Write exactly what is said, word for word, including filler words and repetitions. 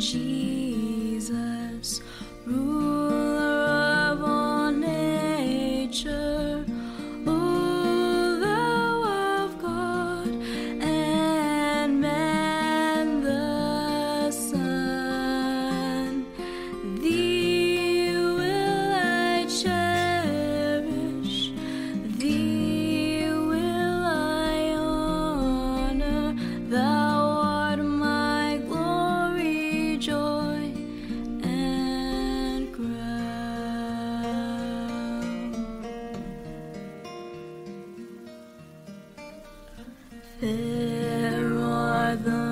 Jesus, ruler of all nature, ruler of God and man the Son. Thee will I cherish, thee will I honor. Thou art my glory, joy, and crown. Fair are the